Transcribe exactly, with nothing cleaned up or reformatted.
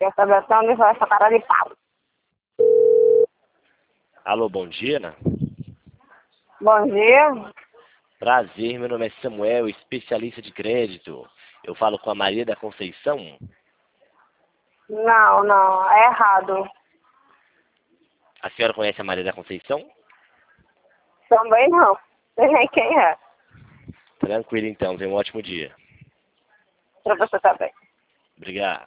essa versão de essa cara de pau. Alô, bom dia, né? Bom dia. Prazer, meu nome é Samuel, especialista de crédito. Eu falo com a Maria da Conceição. Não, não, é errado. A senhora conhece a Maria da Conceição? Também não. Sei nem quem é. Tranquilo então, tenha um ótimo dia. Pra você também. Obrigado.